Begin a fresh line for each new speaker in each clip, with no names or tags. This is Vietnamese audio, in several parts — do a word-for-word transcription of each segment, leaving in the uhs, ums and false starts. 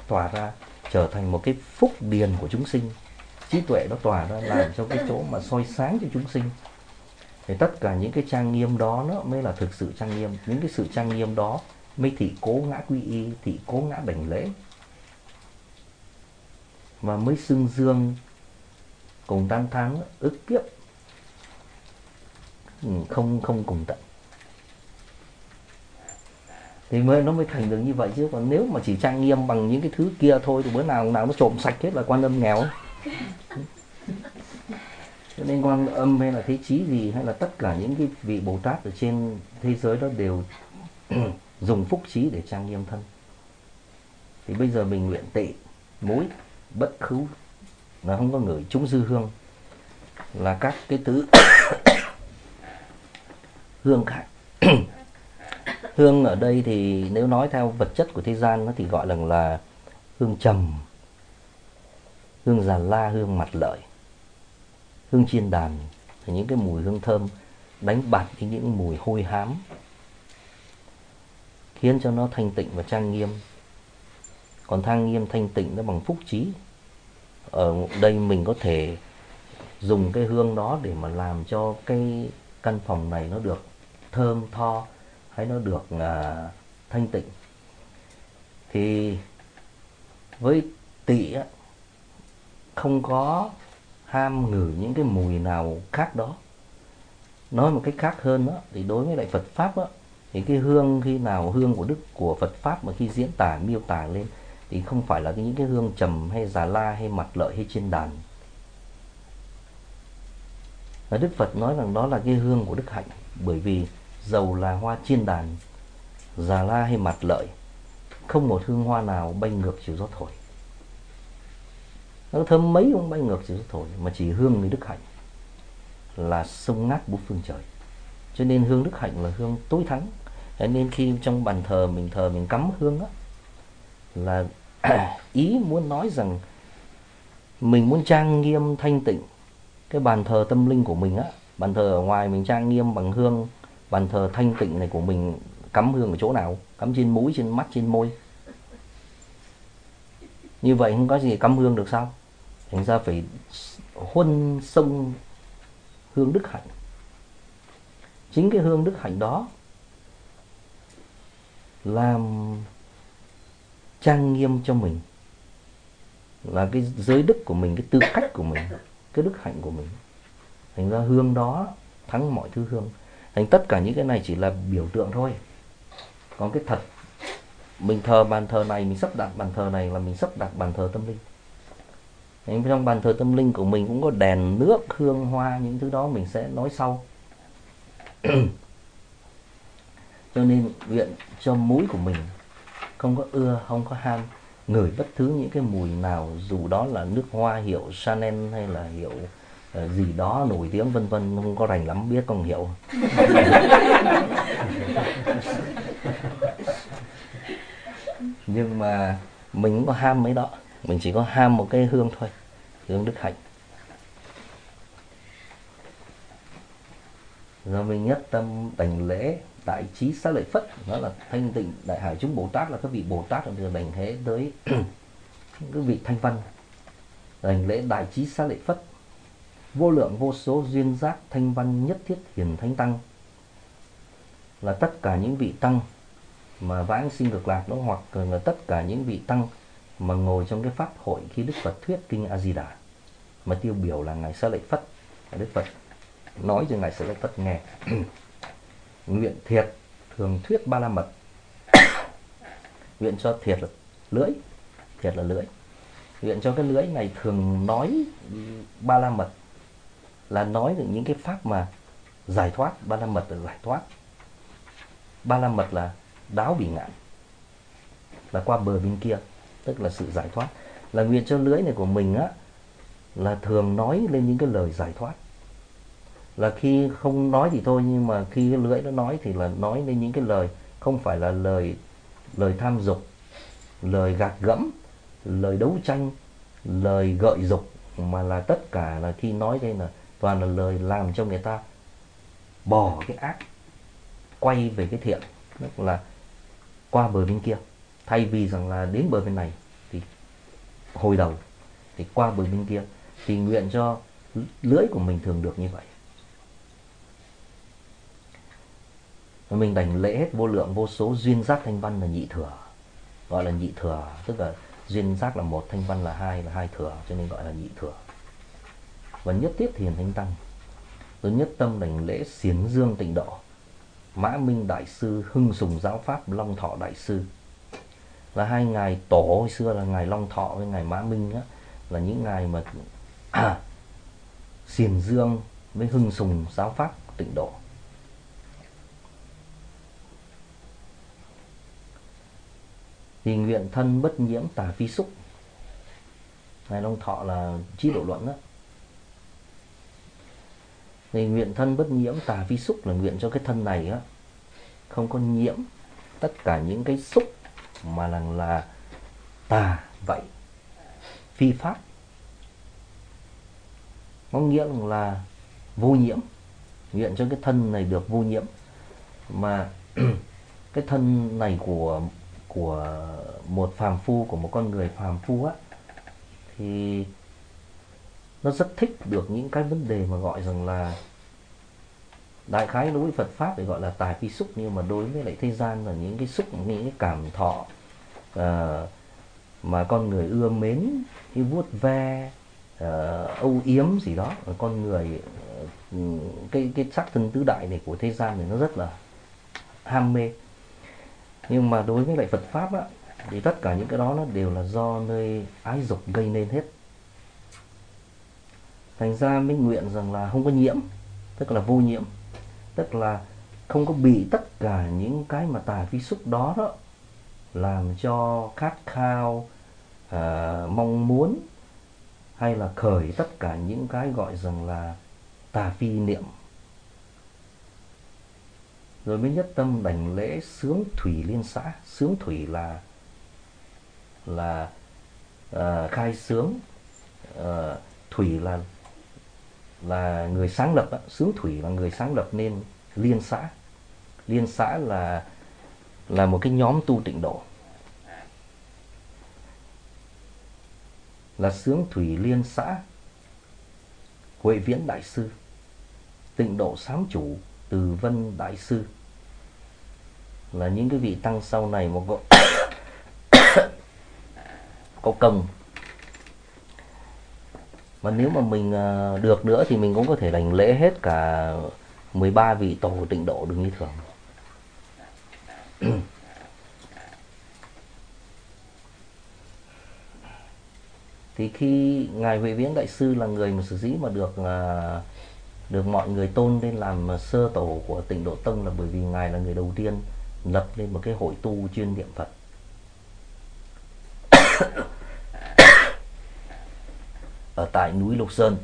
tỏa ra trở thành một cái phúc điền của chúng sinh. Trí tuệ nó tỏa ra làm cho cái chỗ mà soi sáng cho chúng sinh. Thì tất cả những cái trang nghiêm đó nó mới là thực sự trang nghiêm. Những cái sự trang nghiêm đó mới thị cố ngã quy y, thị cố ngã đảnh lễ, và mới xưng dương cùng tam tháng ức kiếp không không cùng tận. Thì mới nó mới thành được như vậy. Chứ còn nếu mà chỉ trang nghiêm bằng những cái thứ kia thôi thì bữa nào nào nó trộm sạch hết là Quan Âm nghèo. Cho nên Quan Âm hay là Thế Chí gì hay là tất cả những cái vị Bồ Tát ở trên thế giới đó đều dùng phúc trí để trang nghiêm thân. Thì bây giờ mình nguyện tị mũi bất khứu là không có ngửi chúng dư hương, là các cái thứ hương khác. Hương ở đây thì nếu nói theo vật chất của thế gian nó thì gọi là là hương trầm, hương già la, hương mặt lợi, hương chiên đàn, thì những cái mùi hương thơm đánh bạt đi những mùi hôi hám, khiến cho nó thanh tịnh và trang nghiêm. Còn trang nghiêm thanh tịnh nó bằng phúc trí. Ở đây mình có thể dùng cái hương đó để mà làm cho cái căn phòng này nó được thơm tho, hay nó được uh, thanh tịnh. Thì với tỵ á, không có ham ngửi những cái mùi nào khác đó. Nói một cách khác hơn đó, thì đối với lại Phật Pháp đó, thì cái hương khi nào hương của Đức của Phật Pháp mà khi diễn tả miêu tả lên thì không phải là những cái hương trầm hay già la hay mặt lợi hay trên đàn. Và Đức Phật nói rằng đó là cái hương của Đức Hạnh. Bởi vì dầu là hoa chiên đàn, già la hay mặt lợi, không một hương hoa nào bay ngược chiều gió thổi. Nó thơm mấy cũng bay ngược chiều gió thổi, mà chỉ hương người Đức Hạnh là sông ngát bốn phương trời. Cho nên hương Đức Hạnh là hương tối thắng. Nên khi trong bàn thờ mình thờ mình cắm hương á, là ý muốn nói rằng mình muốn trang nghiêm thanh tịnh cái bàn thờ tâm linh của mình á. Bàn thờ ở ngoài mình trang nghiêm bằng hương, bàn thờ thanh tịnh này của mình cắm hương ở chỗ nào? Cắm trên mũi, trên mắt, trên môi. Như vậy không có gì cắm hương được sao? Thành ra phải huân sông hương Đức Hạnh. Chính cái hương Đức Hạnh đó làm trang nghiêm cho mình, là cái giới đức của mình, cái tư cách của mình, cái đức hạnh của mình. Thành ra hương đó thắng mọi thứ hương. Thành tất cả những cái này chỉ là biểu tượng thôi. Còn cái thật, mình thờ bàn thờ này, mình sắp đặt bàn thờ này là mình sắp đặt bàn thờ tâm linh. Thành trong bàn thờ tâm linh của mình cũng có đèn, nước, hương, hoa, những thứ đó mình sẽ nói sau. Cho nên nguyện cho mũi của mình không có ưa, không có ham ngửi bất cứ những cái mùi nào, dù đó là nước hoa hiệu Chanel hay là hiệu uh, gì đó nổi tiếng vân vân, không có rành lắm biết con hiệu. Nhưng mà mình không có ham mấy đó, mình chỉ có ham một cái hương thôi, hương Đức Hạnh. Rồi mình nhất tâm đảnh lễ đại trí xá lợi Phất, đó là thanh tịnh đại hải chúng Bồ Tát, là các vị Bồ Tát được đảnh lễ tới các vị thanh văn. Đảnh lễ đại trí xá lợi Phất, vô lượng vô số duyên giác thanh văn nhất thiết hiền thánh tăng, là tất cả những vị tăng mà vãng sinh cực lạc đó, hoặc là tất cả những vị tăng mà ngồi trong cái pháp hội khi Đức Phật thuyết kinh A Di Đà, mà tiêu biểu là ngài Xá Lợi Phất. Đức Phật nói cho ngài Xá Lợi Phất nghe. Nguyện thiệt thường thuyết ba la mật. Nguyện cho thiệt là lưỡi, thiệt là lưỡi. Nguyện cho cái lưỡi này thường nói ba la mật, là nói được những cái pháp mà giải thoát. Ba la mật là giải thoát. Ba la mật là đáo bỉ ngạn, là qua bờ bên kia, tức là sự giải thoát. Là nguyện cho lưỡi này của mình á, là thường nói lên những cái lời giải thoát. Là khi không nói thì thôi, nhưng mà khi cái lưỡi nó nói thì là nói lên những cái lời không phải là lời lời tham dục, lời gạt gẫm, lời đấu tranh, lời gợi dục, mà là tất cả là khi nói đây là toàn là lời làm cho người ta bỏ cái ác, quay về cái thiện, tức là qua bờ bên kia, thay vì rằng là đến bờ bên này. thì hồi đầu thì qua bờ bên kia, thì nguyện cho lưỡi của mình thường được như vậy. Mình đảnh lễ hết vô lượng vô số duyên giác thanh văn là nhị thừa, gọi là nhị thừa, tức là duyên giác là một, thanh văn là hai, là hai thừa, cho nên gọi là nhị thừa. Và nhất thiết thiền thánh tăng, tôi nhất tâm đảnh lễ xiển dương tịnh độ, Mã Minh đại sư, Hưng Sùng giáo pháp, Long Thọ đại sư. Là hai ngài tổ hồi xưa là ngài Long Thọ với ngài Mã Minh á, là những ngài mà à, xiển dương với Hưng Sùng giáo pháp tịnh độ. Thì nguyện thân bất nhiễm tà phi xúc, ngài Long Thọ là Trí Độ Luận đó. Thì nguyện thân bất nhiễm tà phi xúc là nguyện cho cái thân này á không có nhiễm tất cả những cái xúc mà là, là tà vậy, phi pháp, có nghĩa là vô nhiễm. Nguyện cho cái thân này được vô nhiễm. Mà cái thân này của của một phàm phu, của một con người phàm phu á, thì nó rất thích được những cái vấn đề mà gọi rằng là đại khái đối với Phật pháp thì gọi là tài phi xúc, nhưng mà đối với lại thế gian là những cái xúc, những cái cảm thọ à, mà con người ưa mến, như vuốt ve, à, âu yếm gì đó, con người cái cái sắc thân tứ đại này của thế gian thì nó rất là ham mê. Nhưng mà đối với lại Phật pháp á, thì tất cả những cái đó nó đều là do nơi ái dục gây nên hết. Thành ra mới nguyện rằng là không có nhiễm, tức là vô nhiễm, tức là không có bị tất cả những cái mà tà phi xúc đó đó làm cho khát khao, à, mong muốn, hay là khởi tất cả những cái gọi rằng là tà phi niệm. Rồi mới nhất tâm đảnh lễ xướng thủy liên xã. Xướng thủy là là à, khai xướng, à, thủy là là người sáng lập á. Xướng thủy là người sáng lập nên liên xã. Liên xã là là một cái nhóm tu tịnh độ, là xướng thủy liên xã, Huệ Viễn đại sư, Tịnh độ sám chủ, Từ Vân đại sư, là những cái vị tăng sau này mà có có công. Mà nếu mà mình được nữa thì mình cũng có thể đảnh lễ hết cả mười ba vị tổ tịnh độ được như thường. Thì khi ngài Huệ Viễn đại sư là người mà sở dĩ mà được được mọi người tôn lên làm sơ tổ của Tịnh Độ Tông là bởi vì ngài là người đầu tiên lập lên một cái hội tu chuyên niệm Phật. Ở tại núi Lộc Sơn,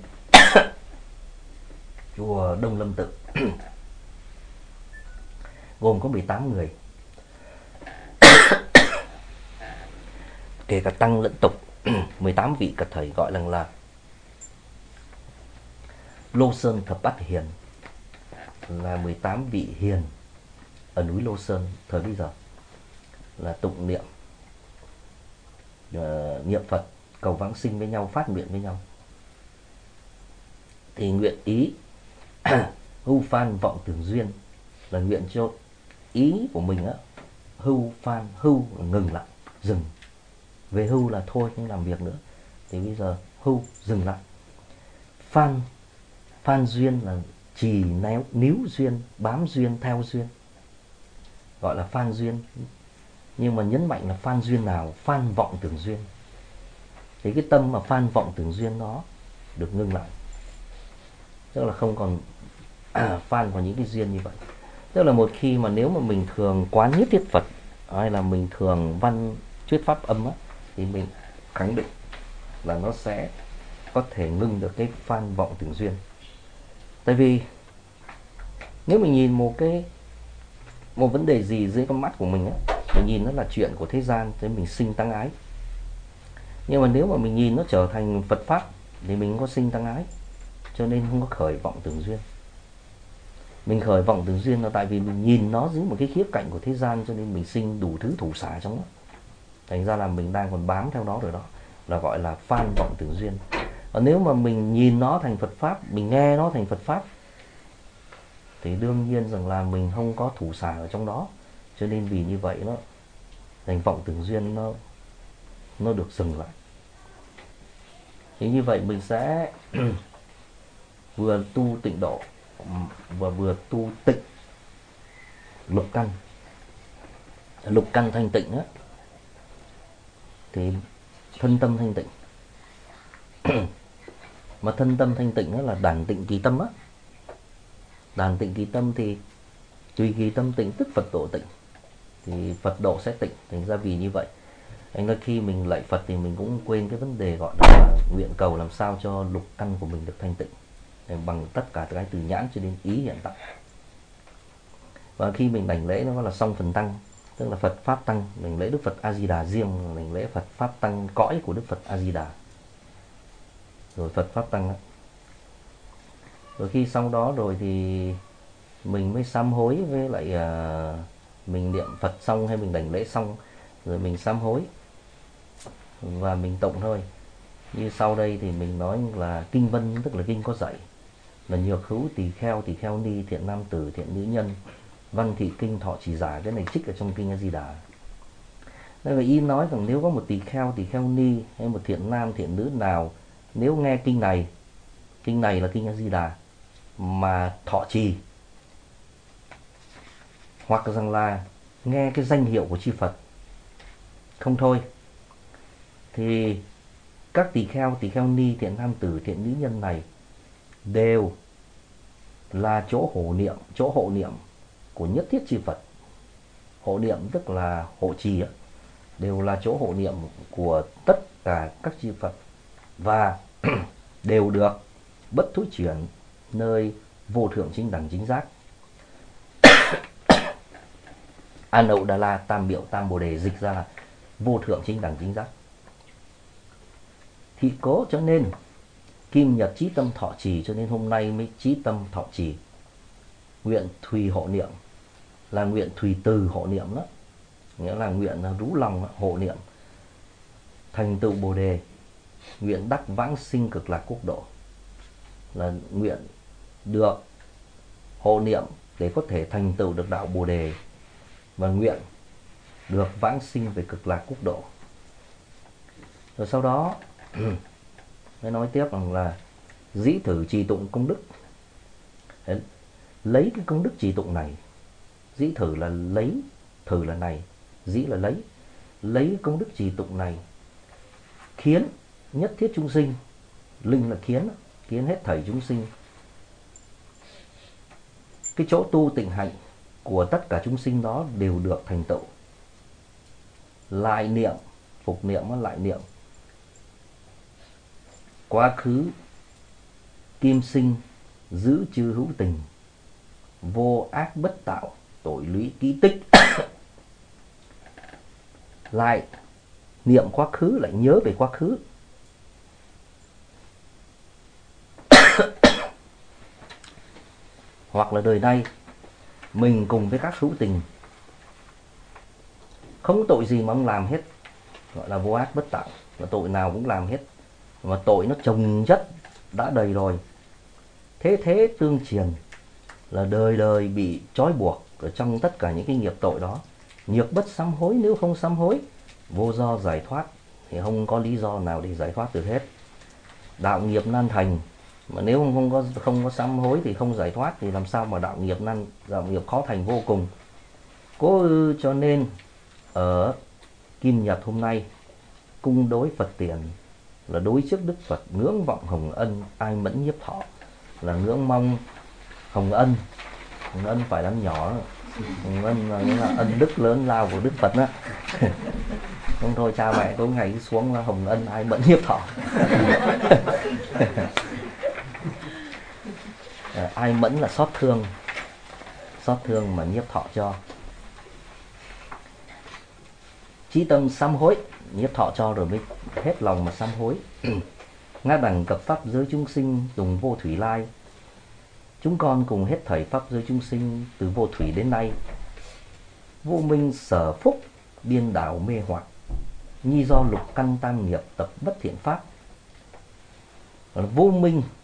chùa Đông Lâm Tự, gồm có mười tám người, kể cả tăng lẫn tục. Mười tám vị cả thầy gọi là là Lô Sơn Thập Bát Hiền, là mười tám vị hiền ở núi Lô Sơn thời bây giờ, là tụng niệm, uh, niệm Phật, cầu vãng sinh với nhau, phát nguyện với nhau. Thì nguyện ý hưu phan vọng tưởng duyên, là nguyện cho ý của mình á, hưu phan, hưu là ngừng lại, dừng. Về hưu là thôi không làm việc nữa, thì bây giờ hưu, dừng lại. Phan, phan duyên là trì néo, níu duyên, bám duyên, theo duyên, gọi là phan duyên. Nhưng mà nhấn mạnh là phan duyên nào? Phan vọng tưởng duyên. Thì cái tâm mà phan vọng tưởng duyên đó được ngưng lại, tức là không còn à, phan vào những cái duyên như vậy. Tức là một khi mà nếu mà mình thường quán nhất thiết Phật, hay là mình thường văn thuyết pháp âm á, thì mình khẳng định là nó sẽ có thể ngưng được cái phan vọng tưởng duyên. Tại vì nếu mình nhìn một cái một vấn đề gì dưới con mắt của mình á, mình nhìn nó là chuyện của thế gian, thì mình sinh tăng ái. Nhưng mà nếu mà mình nhìn nó trở thành Phật pháp thì mình không có sinh tăng ái, cho nên không có khởi vọng tưởng duyên. Mình khởi vọng tưởng duyên là tại vì mình nhìn nó dưới một cái khía cạnh của thế gian, cho nên mình sinh đủ thứ thủ xả trong đó. thành ra là mình đang còn bám theo nó rồi đó, là gọi là phan vọng tưởng duyên. Còn nếu mà mình nhìn nó thành Phật Pháp, mình nghe nó thành Phật Pháp, thì đương nhiên rằng là mình không có thủ xả ở trong đó. Cho nên vì như vậy nó thành vọng tưởng duyên nó nó được dừng lại. Thì như vậy mình sẽ vừa tu tịnh độ và vừa tu tịnh lục căn. Lục căn thanh tịnh á, thì thân tâm thanh tịnh. Mà thân tâm thanh tịnh á là đản tịnh kỳ tâm á. Đản tịnh kỳ tâm thì tùy kỳ tâm tịnh tức Phật độ tịnh, thì Phật độ sẽ tịnh. Thành ra vì như vậy, anh nói khi mình lạy Phật thì mình cũng quên cái vấn đề gọi là nguyện cầu làm sao cho lục căn của mình được thanh tịnh, bằng tất cả cái từ nhãn cho đến ý hiện tại. Và khi mình đảnh lễ nó là song phần tăng, tức là Phật Pháp Tăng, mình lễ Đức Phật A Di Đà riêng, mình lễ Phật Pháp Tăng cõi của Đức Phật A Di Đà, rồi Phật Pháp Tăng đó. Rồi khi xong đó rồi thì mình mới sám hối, với lại uh, mình niệm Phật xong hay mình đảnh lễ xong rồi mình sám hối và mình tụng thôi. Như sau đây thì mình nói là kinh văn, tức là kinh có dạy là nhược hữu tỳ kheo, tỳ kheo ni, thiện nam tử, thiện nữ nhân, văn thị kinh thọ trì giả. Cái này trích ở trong kinh A Di Đà. Đây là ý nói rằng nếu có một tỳ kheo, tỳ kheo ni hay một thiện nam, thiện nữ nào nếu nghe kinh này, kinh này là kinh A Di Đà, mà thọ trì, hoặc rằng là nghe cái danh hiệu của chư Phật không thôi, thì các tỳ kheo, tỳ kheo ni, thiện nam tử, thiện nữ nhân này đều là chỗ hộ niệm, chỗ hộ niệm của nhất thiết chư Phật. Hộ niệm tức là hộ trì á, đều là chỗ hộ niệm của tất cả các chư Phật, và đều được bất thối chuyển nơi vô thượng chính đẳng chính giác. An Ậu Đà La Tam Biệu Tam Bồ Đề dịch ra là vô thượng chính đẳng chính giác. Thị cố cho nên kim nhật chí tâm thọ trì, cho nên hôm nay mới chí tâm thọ trì. Nguyện thùy hộ niệm là nguyện thùy từ hộ niệm đó, nghĩa là nguyện là rú lòng hộ niệm. Thành tựu Bồ Đề, nguyện đắc vãng sinh cực lạc quốc độ, là nguyện được hộ niệm để có thể thành tựu được đạo Bồ Đề, và nguyện được vãng sinh về cực lạc quốc độ. Rồi sau đó mới nói tiếp rằng là dĩ thử trì tụng công đức. Đấy, lấy cái công đức trì tụng này, dĩ thử là lấy, thử là này, dĩ là lấy, lấy công đức trì tụng này khiến nhất thiết chúng sinh, linh là khiến, khiến hết thảy chúng sinh, cái chỗ tu tịnh hạnh của tất cả chúng sinh đó đều được thành tựu. Lại niệm, phục niệm lại niệm, quá khứ kim sinh giữ chư hữu tình, vô ác bất tạo, tội lũy kỹ tích. Lại niệm quá khứ, lại nhớ về quá khứ. Hoặc là đời nay mình cùng với các hữu tình không tội gì mà ông làm hết, gọi là vô ác bất tạo, và tội nào cũng làm hết, mà tội nó chồng chất đã đầy rồi. Thế thế tương triền, là đời đời bị trói buộc ở trong tất cả những cái nghiệp tội đó. Nhược bất sám hối, nếu không sám hối, vô do giải thoát, thì không có lý do nào để giải thoát được hết. Đạo nghiệp nan thành, mà nếu không có không có sám hối thì không giải thoát, thì làm sao mà đạo nghiệp nan, đạo nghiệp khó thành vô cùng. Cố ư cho nên ở Kim Nhật hôm nay cung đối Phật tiền, là đối trước Đức Phật ngưỡng vọng hồng ân ai mẫn nhiếp thọ, là ngưỡng mong hồng ân. Hồng ân phải làm nhỏ, hồng ân là, là ân đức lớn lao của Đức Phật đó. Không thôi cha mẹ tối ngày xuống là hồng ân ai mẫn nhiếp thọ. Ai mẫn là xót thương, xót thương mà nhiếp thọ cho. Chí tâm sám hối, nhiếp thọ cho rồi mới hết lòng mà sám hối. Ngã đẳng cập pháp giới chúng sinh dùng vô thủy lai, chúng con cùng hết thảy pháp giới chúng sinh từ vô thủy đến nay. Vô minh sở phúc điên đảo mê hoặc, nhi do lục căn tam nghiệp tập bất thiện pháp. Vô minh